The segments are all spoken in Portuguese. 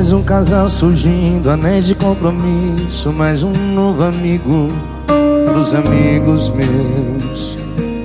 Mais um casal surgindo, anéis de compromisso, mais um novo amigo pros amigos meus.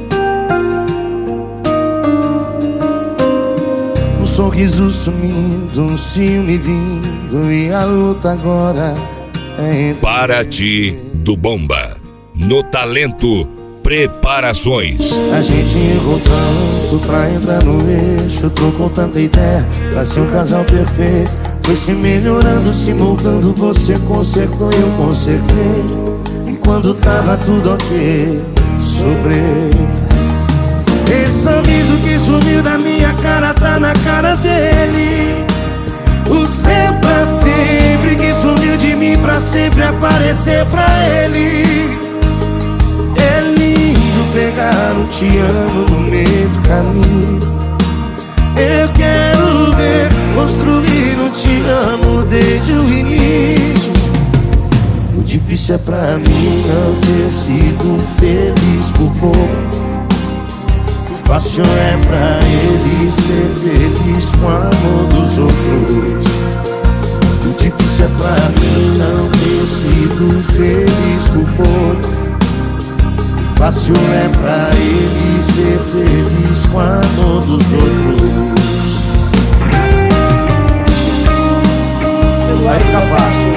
Um sorriso sumindo, um ciúme vindo, e a luta agora é entre... Paraty do Bomba. No Talento Preparações. A gente errou tanto pra entrar no eixo, trocou tanta ideia pra ser um casal perfeito. Foi se melhorando, se moldando, você consertou e eu consertei. E quando tava tudo ok, sobrei. Esse sorriso que sumiu da minha cara tá na cara dele. O seu pra sempre que sumiu de mim pra sempre aparecer pra ele. É lindo pegar um te amo no meio do caminho. Eu quero ver construir um te amo desde o início. O difícil é pra mim não ter sido feliz por pouco. O fácil é pra ele ser feliz com o amor dos outros. O difícil é pra mim não ter sido feliz por pouco. Fácil é pra ele ser feliz com a dor dos outros. Vai ficar fácil.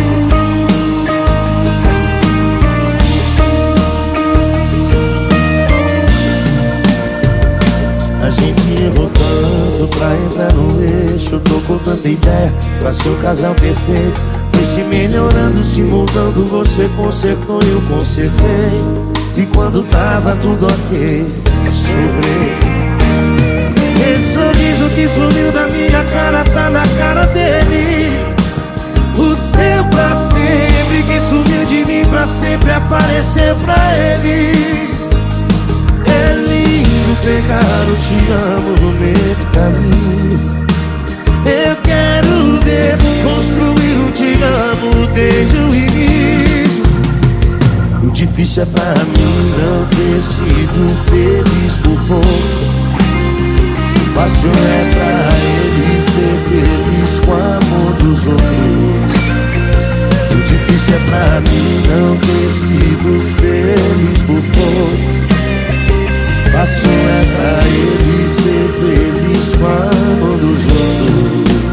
A gente errou tanto pra entrar no eixo, trocou tanta ideia pra ser um casal perfeito. Foi se melhorando, se moldando, você consertou e eu consertei. E quando tava tudo ok, sobrei. Esse sorriso que sumiu da minha cara tá na cara dele. O seu pra sempre que sumiu de mim pra sempre aparecer pra ele. É lindo pegar o te amo no meio do caminho. Eu quero ver construir um te amo desde o início. O difícil é pra mim não ter sido feliz por pouco. O fácil é pra ele ser feliz com o amor dos outros. O difícil é pra mim não ter sido feliz por pouco. O fácil é pra ele ser feliz com o amor dos outros.